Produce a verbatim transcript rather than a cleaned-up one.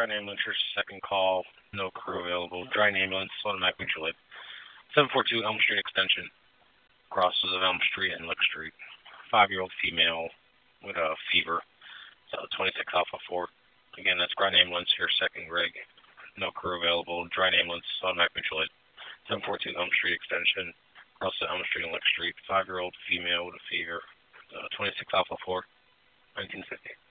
Grind Ambulance, your second call. No crew available. Grind Ambulance, automatic mutual aid. seven four two Elm Street Extension. Crosses of Elm Street and Lick Street. Five-year-old female with a fever. So twenty-six Alpha four. Again, that's Grind Ambulance, your second rig. No crew available. Grind Ambulance, automatic mutual aid. seven four two Elm Street Extension. Across the Elm Street and Lick Street. Five-year-old female with a fever. Uh, twenty-six Alpha four. nineteen fifty.